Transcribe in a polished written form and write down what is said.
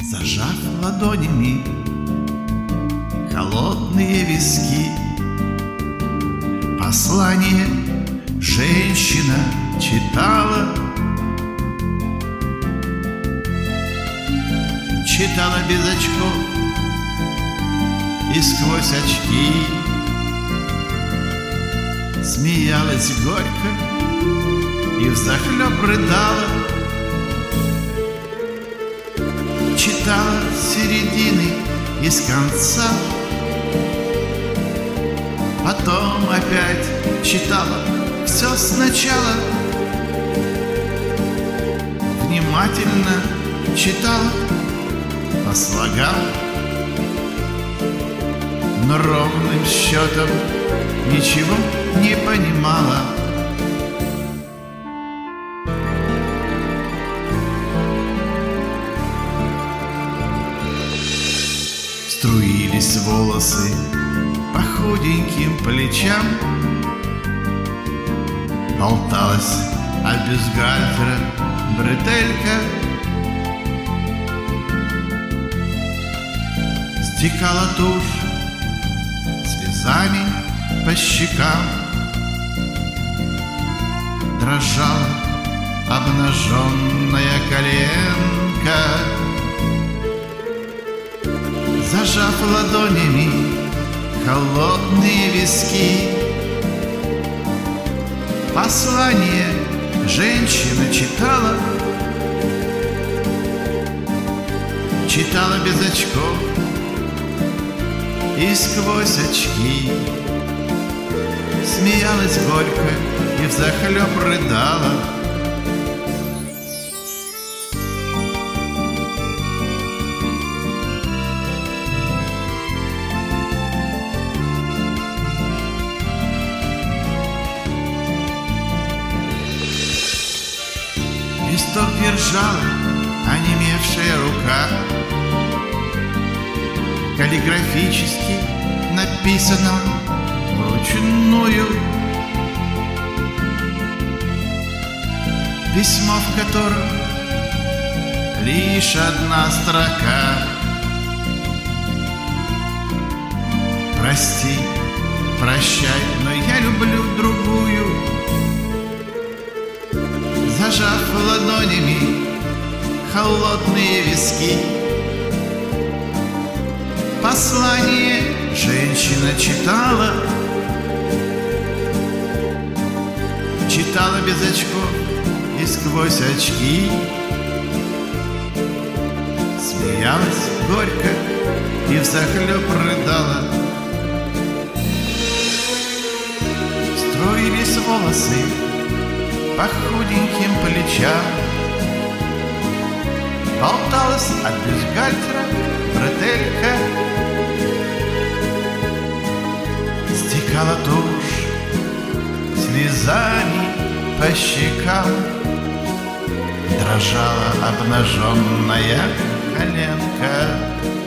Зажав ладонями холодные виски, послание женщина читала. Читала без очков и сквозь очки, смеялась горько и взахлеб рыдала. Читала с середины и с конца, потом опять читала все сначала. Внимательно читала по слогам, но ровным счетом ничего не понимала. Струились волосы по худеньким плечам, болталась от бюстгальтера бретелька, стекала тушь слезами по щекам, дрожала обнаженная коленка. Зажав ладонями холодные виски, послание женщина читала. Читала без очков и сквозь очки, смеялась горько и взахлеб рыдала. Листок держала онемевшая рука, каллиграфически написано вручную, письмо, в котором лишь одна строка: прости, прощай, но я люблю другую. Зажав ладонями холодные виски, послание женщина читала. Читала без очков и сквозь очки, смеялась горько и взахлеб рыдала. Строились волосы по худеньким плечам, болталась от бюстгальтера бретелька, стекала тушь слезами по щекам, дрожала обнаженная коленка.